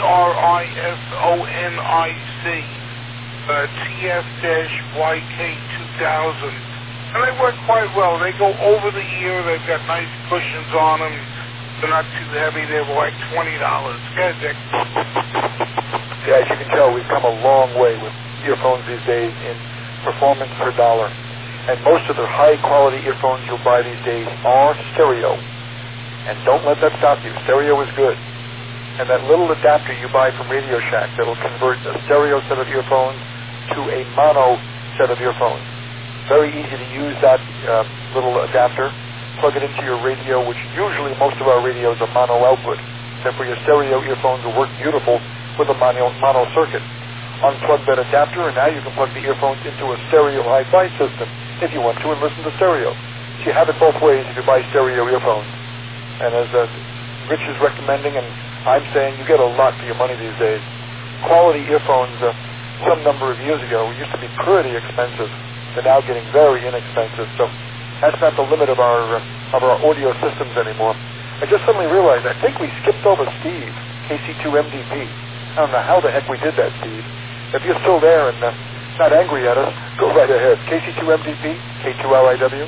TRISONIC, TF-YK2000. And they work quite well. They go over the ear. They've got nice cushions on them. They're not too heavy. They're like $20. Go ahead, Dick. Yeah, as you can tell, we've come a long way with earphones these days in performance per dollar. And most of the high-quality earphones you'll buy these days are stereo. And don't let that stop you. Stereo is good. And that little adapter you buy from Radio Shack that'll convert a stereo set of earphones to a mono set of earphones. Very easy to use that little adapter. Plug it into your radio, which usually most of our radios are mono output. Except for your stereo earphones will work beautiful with a mono circuit. Unplug that adapter, and now you can plug the earphones into a stereo hi-fi system if you want to and listen to stereo. So you have it both ways if you buy stereo earphones. And as Rich is recommending, and I'm saying, you get a lot for your money these days. Quality earphones, some number of years ago, used to be pretty expensive. They're now getting very inexpensive. So That's not the limit of our audio systems anymore. I just suddenly realized, I think we skipped over Steve, KC2MDP. I don't know how the heck we did that, Steve. If you're still there and not angry at us, go right ahead. KC2MDP, K2LIW.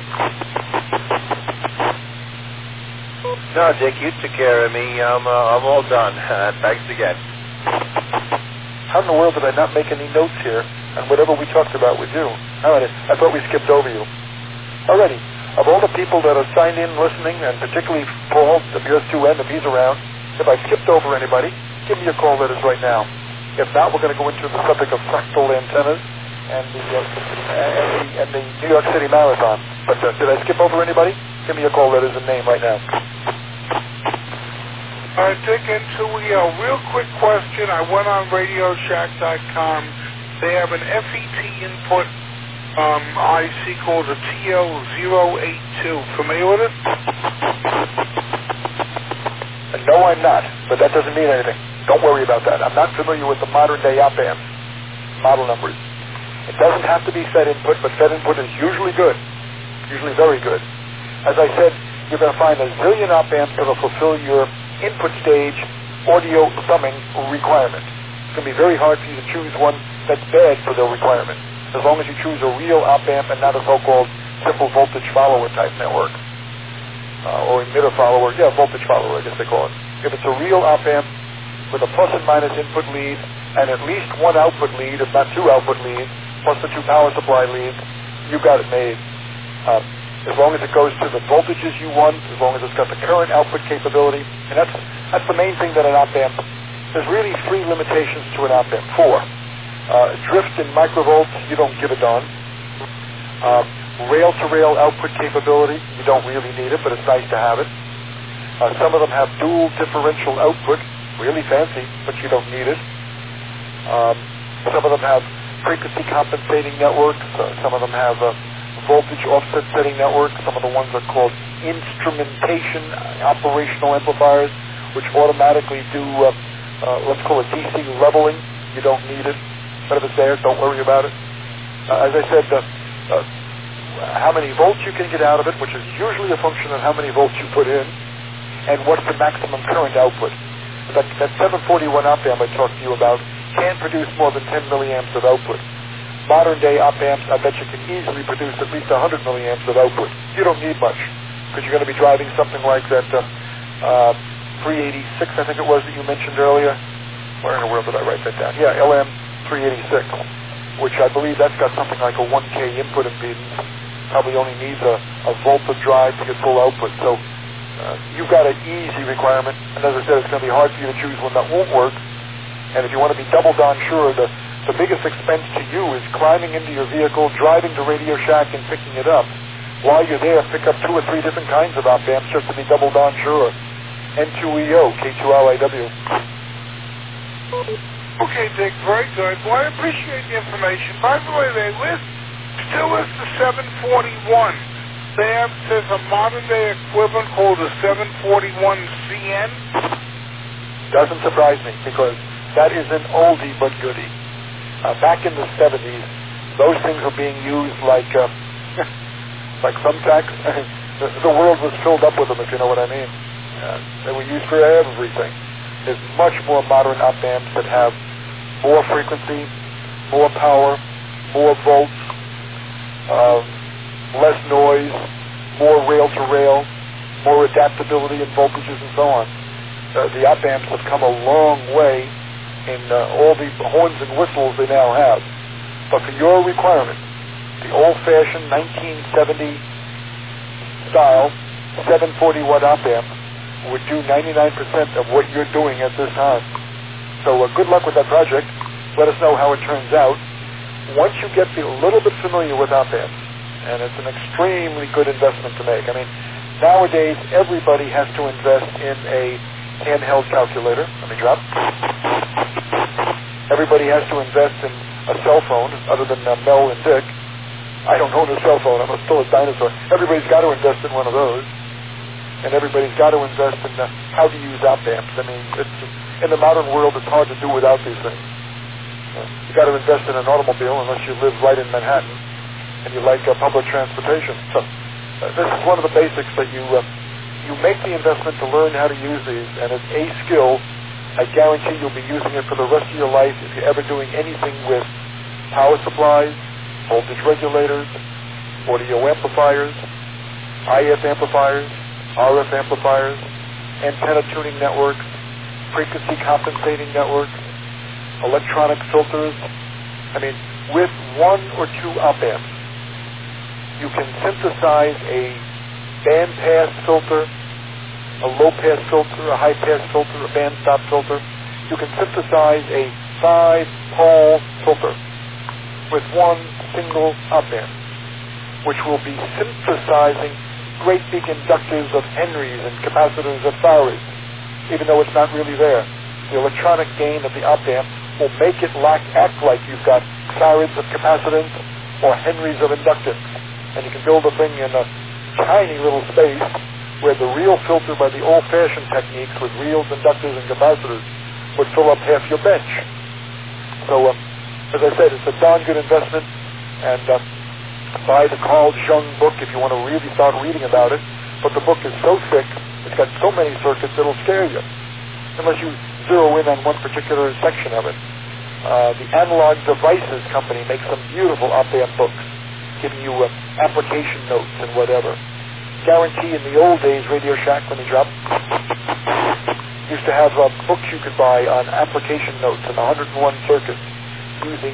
No, Dick, you took care of me. I'm all done. Thanks again. How in the world did I not make any notes here on whatever we talked about with you? I thought we skipped over you. Alrighty. Of all the people that are signed in listening, and particularly Paul, WS2N, if he's around, if I skipped over anybody, give me a call that is right now. If not, we're going to go into the subject of fractal antennas and the New York City Marathon. But did I skip over anybody? Give me a call that is a name right now. Dick, into a real quick question. I went on RadioShack.com. They have an FET input IC called a TL082. Familiar with it? No, I'm not, but that doesn't mean anything. Don't worry about that. I'm not familiar with the modern day op amp model numbers. It doesn't have to be Fed input, but Fed input is usually good, usually very good. As I said, you're going to find a zillion op amps that will fulfill your input stage audio summing requirement. It's going to be very hard for you to choose one that's bad for their requirement, as long as you choose a real op amp and not a so-called simple voltage follower type network. Or emitter follower, voltage follower, I guess they call it. If it's a real op amp with a plus and minus input lead and at least one output lead, if not two output leads, plus the two power supply leads, you got it made. As long as it goes to the voltages you want, as long as it's got the current output capability, and that's the main thing that an op amp. There's really 3 limitations to an op amp. 4. Drift in microvolts, you don't give a darn. Rail-to-rail output capability, you don't really need it, but it's nice to have it. Some of them have dual differential output, really fancy, but you don't need it. Some of them have frequency compensating networks. Some of them have voltage offset setting networks. Some of the ones are called instrumentation operational amplifiers, which automatically do, let's call it DC leveling. You don't need it. But if it's there, don't worry about it. As I said, how many volts you can get out of it, which is usually a function of how many volts you put in, and what's the maximum current output. That 741 op amp I talked to you about can produce more than 10 milliamps of output. Modern day op amps, I bet you can easily produce at least 100 milliamps of output. You don't need much, because you're going to be driving something like that 386, I think it was, that you mentioned earlier. Where in the world did I write that down? Yeah, LM386, which I believe that's got something like a 1K input impedance. Probably only needs a volt of drive to get full output. So you've got an easy requirement, and as I said, it's going to be hard for you to choose one that won't work. And if you want to be double darn sure, the biggest expense to you is climbing into your vehicle, driving to Radio Shack and picking it up. While you're there, pick up 2 or 3 different kinds of op amps just to be double darn sure. N2EO, K2LIW. Okay, Dick, very good. Well, I appreciate the information. By the way, they still list the 741. They have, there's a modern-day equivalent called the 741CN. Doesn't surprise me, because that is an oldie but goodie. Back in the 70s, those things were being used like thumbtacks. The world was filled up with them, if you know what I mean. They were used for everything. There's much more modern op amps that have more frequency, more power, more volts, less noise, more rail-to-rail, more adaptability in voltages and so on. The op amps have come a long way in all the horns and whistles they now have. But for your requirement, the old-fashioned 1970 style 740 watt op amp would do 99% of what you're doing at this time. So good luck with that project. Let us know how it turns out. Once you get a little bit familiar with op amps, and it's an extremely good investment to make. I mean, nowadays everybody has to invest in a handheld calculator. Let me drop. Everybody has to invest in a cell phone, other than Mel and Dick. I don't own a cell phone. I'm still a dinosaur. Everybody's got to invest in one of those. And everybody's got to invest in how to use op amps. I mean, in the modern world, it's hard to do without these things. You got to invest in an automobile unless you live right in Manhattan and you like public transportation. So this is one of the basics that you make the investment to learn how to use these, and it's a skill. I guarantee you'll be using it for the rest of your life if you're ever doing anything with power supplies, voltage regulators, audio amplifiers, IF amplifiers, RF amplifiers, antenna tuning networks, frequency compensating networks, electronic filters. I mean, with one or two op amps, you can synthesize a band-pass filter, a low-pass filter, a high-pass filter, a band-stop filter. You can synthesize a 5-pole filter with one single op amp, which will be synthesizing great big inductors of Henrys and capacitors of Farads, even though it's not really there. The electronic gain of the op amp will make it act like you've got Farads of capacitance or Henrys of inductance. And you can build a thing in a tiny little space where the real filter by the old-fashioned techniques with reels, inductors, and capacitors would fill up half your bench. So, as I said, it's a darn good investment, and buy the Carl Jung book if you want to really start reading about it. But the book is so thick, it's got so many circuits, it'll scare you, unless you zero in on one particular section of it. The Analog Devices Company makes some beautiful op-amp books, giving you application notes and whatever. Guarantee in the old days, Radio Shack, when they dropped, used to have books you could buy on application notes and 101 circuits using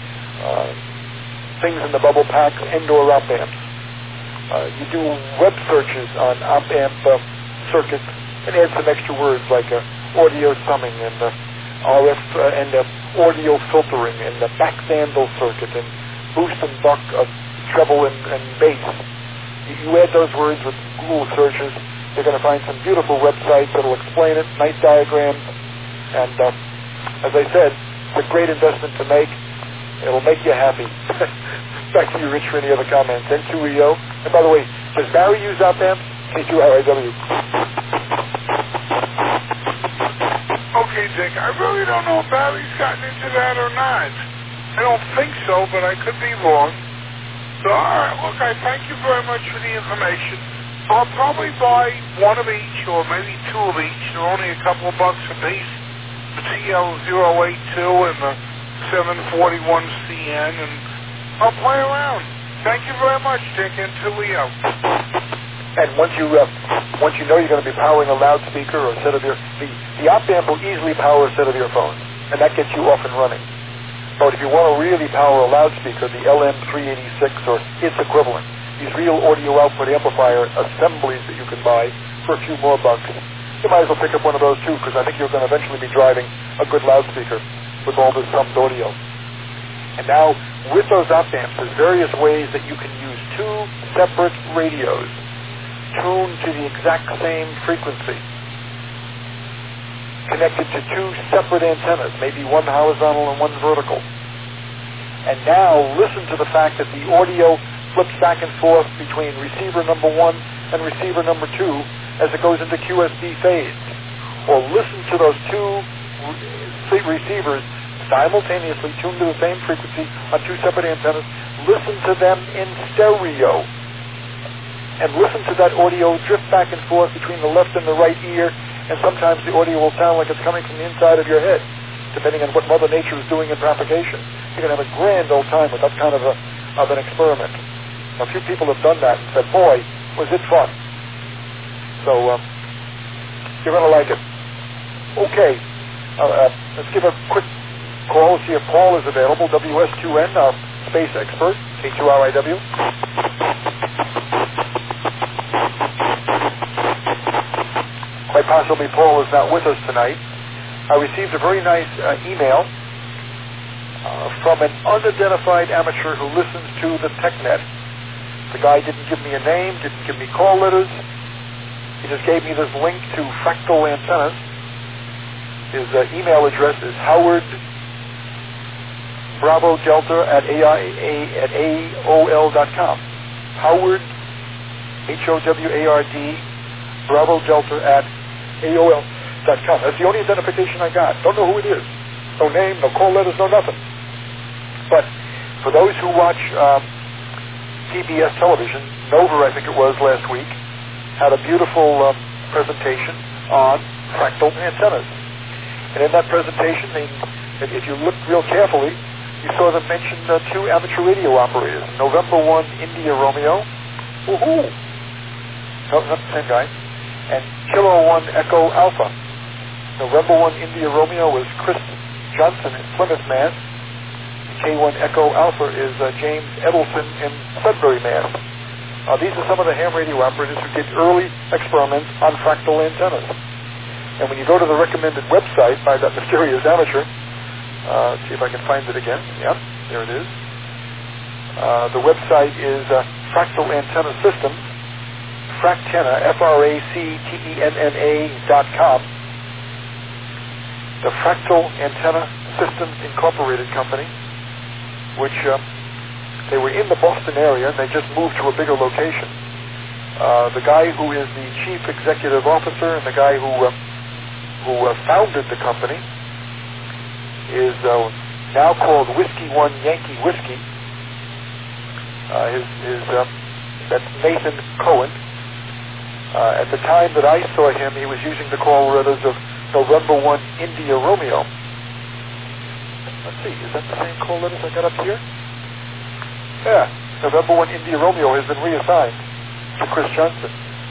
things in the bubble pack, indoor op amps. You do web searches on op amp circuits and add some extra words like audio summing and RF and audio filtering and the back vandal circuit and boost and buck of treble and bass. You add those words with Google searches, you're going to find some beautiful websites that will explain it, nice diagrams, and as I said, it's a great investment to make. It'll make you happy. Back to you, Rich, for any other comments. N2EO. And by the way, does Barry use op amps? K2RIW. Okay, Dick, I really don't know if Barry's gotten into that or not. I don't think so, but I could be wrong. So, all right, look, I thank you very much for the information. I'll probably buy one of each or maybe two of each. They're only a couple of bucks a piece. The TL082 and the 741CN, and I'll play around. Thank you very much, Dick, N2EO. And once you know you're going to be powering a loudspeaker or a set of the op amp will easily power a set of your phones, and that gets you off and running. But if you want to really power a loudspeaker, the LM386 or its equivalent, these real audio output amplifier assemblies that you can buy for a few more bucks, you might as well pick up one of those too, because I think you're going to eventually be driving a good loudspeaker with all this summed audio. And now, with those op amps, there's various ways that you can use two separate radios tuned to the exact same frequency, connected to two separate antennas, maybe one horizontal and one vertical. And now listen to the fact that the audio flips back and forth between receiver number 1 and receiver number 2 as it goes into QSB phase. Or listen to those two receivers simultaneously tuned to the same frequency on two separate antennas. Listen to them in stereo. And listen to that audio drift back and forth between the left and the right ear, and sometimes the audio will sound like it's coming from the inside of your head, depending on what Mother Nature is doing in propagation. You're going to have a grand old time with that kind of an experiment. A few people have done that and said, boy, was it fun. So, you're going to like it. Okay, let's give a quick call, see if Paul is available. WS2N, our space expert, K2RIW. Quite possibly Paul is not with us tonight. I received a very nice email from an unidentified amateur who listens to the TechNet. The guy didn't give me a name, didn't give me call letters. He just gave me this link to Fractal Antennas. His email address is Howard Bravo Delta at AOL.com. Howard, HOWARD, Bravo Delta at AOL.com. That's the only identification I got. Don't know who it is. No name, no call letters, no nothing. But for those who watch PBS television Nova, I think it was, last week, had a beautiful presentation on fractal antennas. And in that presentation, if you looked real carefully, you saw them mention two amateur radio operators, November 1 India Romeo, woohoo! No, not the same guy, and Kilo 1 Echo Alpha. November 1 India Romeo was Chris Johnson in Plymouth, Mass. K1 Echo Alpha is James Edelson in Sudbury, Mass. These are some of the ham radio operators who did early experiments on fractal antennas. And when you go to the recommended website by that mysterious amateur, see if I can find it again. Yep, there it is. The website is Fractal Antenna Systems, Fractenna, FRACTENNA.com. The Fractal Antenna Systems Incorporated company, which they were in the Boston area and they just moved to a bigger location. The guy who is the chief executive officer and the guy who founded the company is now called Whiskey 1 Yankee Whiskey. That's Nathan Cohen. At the time that I saw him, he was using the call letters of November 1 India Romeo. Let's see, is that the same call letters I got up here? Yeah, November 1 India Romeo has been reassigned to Chris Johnson.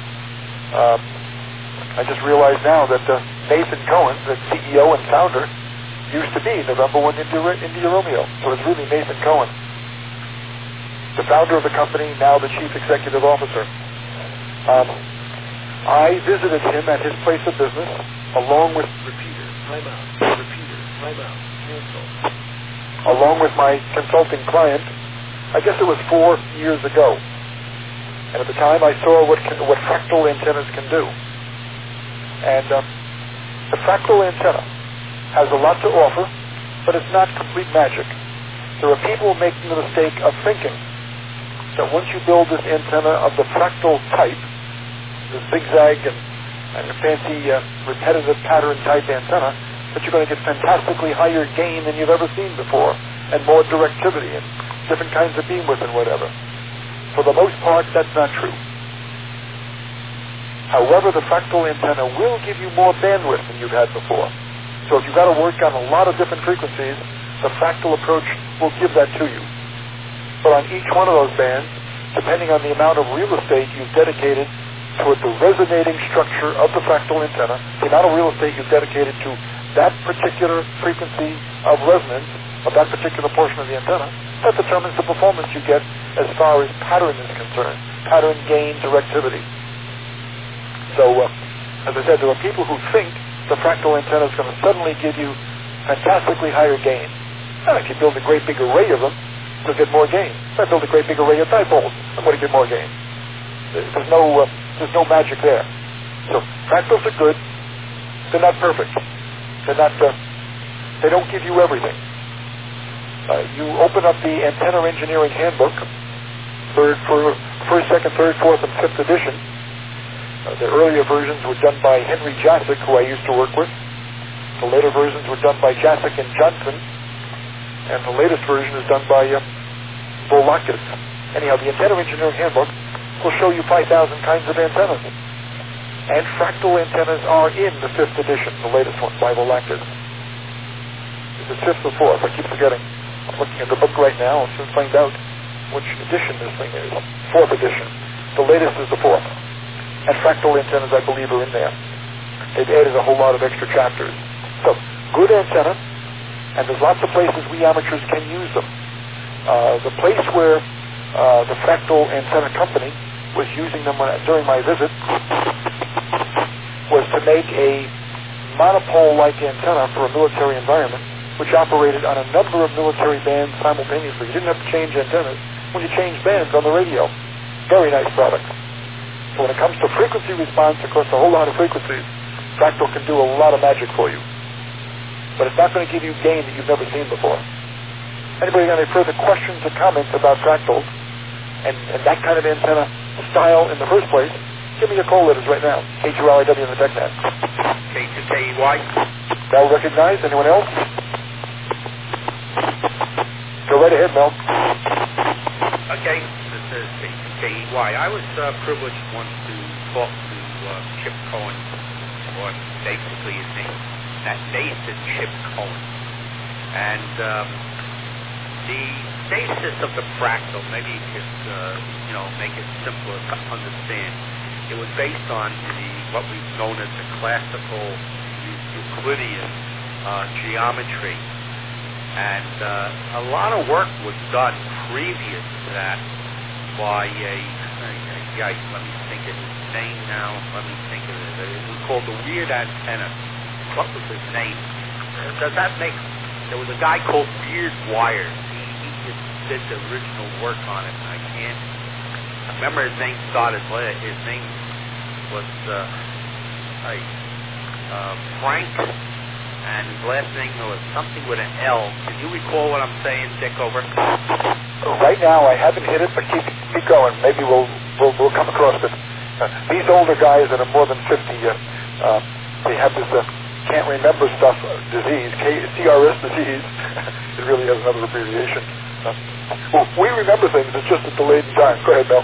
I just realized now that Nathan Cohen, the CEO and founder, used to be November 1 India Romeo. So it's really Nathan Cohen, the founder of the company, now the chief executive officer. I visited him at his place of business along with along with my consulting client. I guess it was 4 years ago. And at the time I saw what fractal antennas can do. And the fractal antenna has a lot to offer, but it's not complete magic. There are people making the mistake of thinking that once you build this antenna of the fractal type, the zigzag and the fancy repetitive pattern type antenna, that you're going to get fantastically higher gain than you've ever seen before, and more directivity and different kinds of beamwidth and whatever. For the most part, that's not true. However, the fractal antenna will give you more bandwidth than you've had before. So if you've got to work on a lot of different frequencies, the fractal approach will give that to you. But on each one of those bands, depending on the amount of real estate you've dedicated toward the resonating structure of the fractal antenna, the amount of real estate you've dedicated to that particular frequency of resonance of that particular portion of the antenna, that determines the performance you get as far as pattern is concerned, pattern gain directivity. So, as I said, there are people who think the fractal antenna is going to suddenly give you fantastically higher gain. And if you build a great big array of them, you'll get more gain. If I build a great big array of dipoles, I'm going to get more gain. There's no magic there. So fractals are good. They're not perfect. They're not. They don't give you everything. You open up the Antenna Engineering Handbook for first, second, third, fourth, and fifth edition. The earlier versions were done by Henry Jacek, who I used to work with. The later versions were done by Jacek and Johnson. And the latest version is done by Volakis. Anyhow, the Antenna Engineering Handbook will show you 5,000 kinds of antennas. And fractal antennas are in the fifth edition, the latest one by Volakis. Is it fifth or fourth? I keep forgetting. I'm looking at the book right now. I'll soon find out which edition this thing is. Fourth edition. The latest is the fourth. And fractal antennas, I believe, are in there. They've added a whole lot of extra chapters. So, good antenna, and there's lots of places we amateurs can use them. The place where the Fractal Antenna Company was using them during my visit was to make a monopole-like antenna for a military environment, which operated on a number of military bands simultaneously. You didn't have to change antennas when you changed bands on the radio. Very nice product. So when it comes to frequency response across a whole lot of frequencies, Fractal can do a lot of magic for you. But it's not going to give you gain that you've never seen before. Anybody got any further questions or comments about fractals and that kind of antenna style in the first place? Give me your call letters right now. H-U-L-I-W in the TechNet. K-to-K-Y. Mel recognized? Anyone else? Go right ahead, Mel. Okay. This is KEY. I was privileged once to talk to Chip Cohen, or basically his name, that Nathan Chip Cohen. And the basis of the fractal, maybe you could, make it simpler to understand. It was based on what we've known as the classical Euclidean geometry. And a lot of work was done previous to that by let me think of his name now. Let me think of it. It was called the Weird Antenna. What was his name? Does that make... There was a guy called Weird Wires. He just did the original work on it. I can't... I remember his name started... His name was Frank, and his last name was something with an L. Can you recall what I'm saying, Dick, over? Right now, I haven't hit it, but keep going. Maybe we'll come across it. These older guys that are more than 50, they have this can't remember stuff disease, CRS disease. It really has another abbreviation. Well, we remember things. It's just a delayed in time. Go ahead, Bill.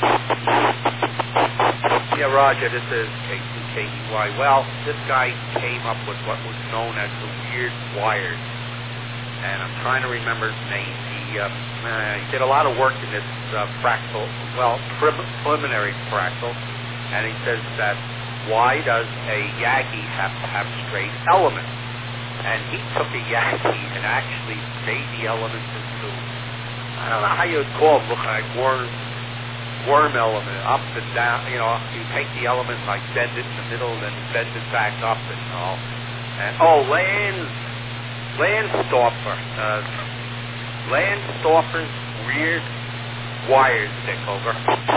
Yeah, Roger, this is KEY. Well, this guy came up with what was known as the Weird Wires, and I'm trying to remember his name. He did a lot of work in this fractal, preliminary fractal, and he says that why does a Yagi have to have straight elements? And he took a Yagi and actually made the elements into, I don't know how you would call them, looking like worm element, up and down. You take the element, like bend it in the middle, and then bend it back up, and all. And Landstorfer's Weird Wires, Dick, over.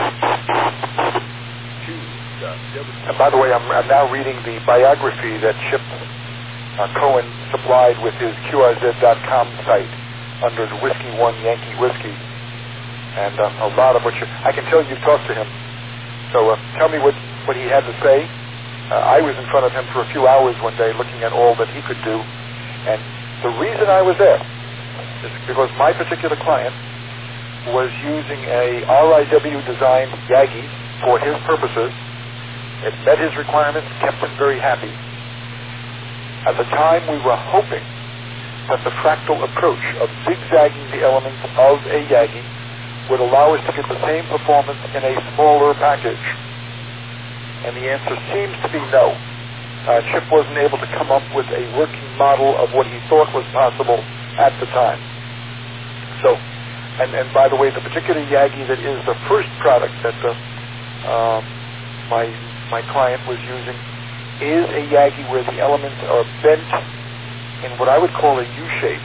And by the way, I'm now reading the biography that Chip Cohen supplied with his QRZ.com site under the Whiskey 1 Yankee Whiskey. And a lot of I can tell you've talked to him. So tell me what he had to say. I was in front of him for a few hours one day looking at all that he could do. And the reason I was there is because my particular client was using a RIW designed Yagi for his purposes. It met his requirements, kept him very happy. At the time, we were hoping that the fractal approach of zigzagging the elements of a Yagi would allow us to get the same performance in a smaller package. And the answer seems to be no. Chip wasn't able to come up with a working model of what he thought was possible at the time. So, and by the way, the particular Yagi that is the first product that my client was using is a Yagi where the elements are bent in what I would call a U shape.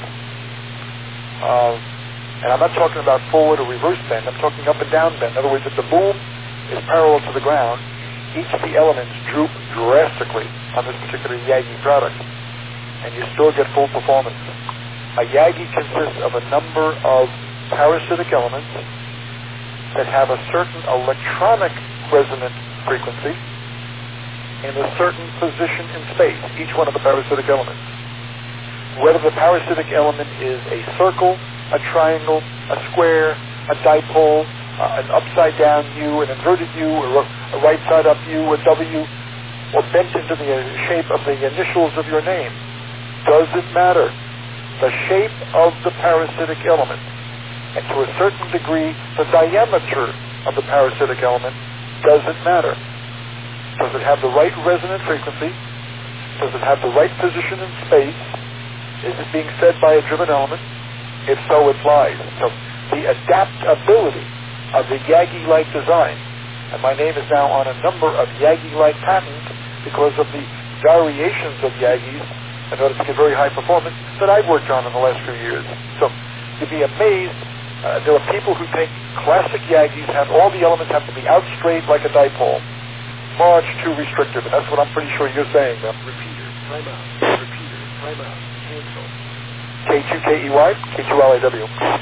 And I'm not talking about forward or reverse bend. I'm talking up and down bend. In other words, if the boom is parallel to the ground, each of the elements droop drastically on this particular Yagi product, and you still get full performance. A Yagi consists of a number of parasitic elements that have a certain electronic resonant frequency in a certain position in space, each one of the parasitic elements. Whether the parasitic element is a circle, a triangle, a square, a dipole, an upside-down U, an inverted U, or a right-side-up U, a W, or bent into the shape of the initials of your name, doesn't matter. The shape of the parasitic element, and to a certain degree, the diameter of the parasitic element, doesn't matter. Does it have the right resonant frequency? Does it have the right position in space? Is it being fed by a driven element? If so, it flies. So the adaptability of the Yagi-like design, and my name is now on a number of Yagi-like patents because of the variations of Yagis in order to get very high performance that I've worked on in the last few years. So you'd be amazed. There are people who think classic Yagis have all the elements have to be out straight like a dipole. Much too restrictive, and that's what I'm pretty sure you're saying. Repeater, time out. Repeater, time out. Cancel. K2KEY, K2LAW.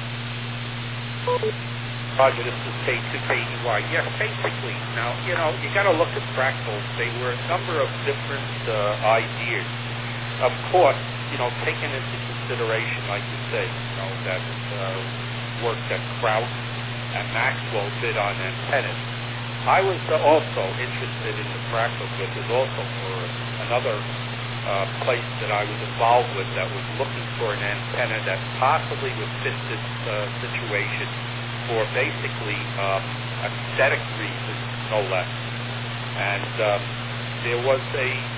Roger, this is K2KEY. Yeah, basically. Now, you got to look at fractals. They were a number of different ideas. Of course, taking into consideration, like you said, that work that Kraus and Maxwell bid on antennas. I was also interested in the fractal, because there's also for another place that I was involved with that was looking for an antenna that possibly would fit this situation for basically aesthetic reasons, no less. And there was a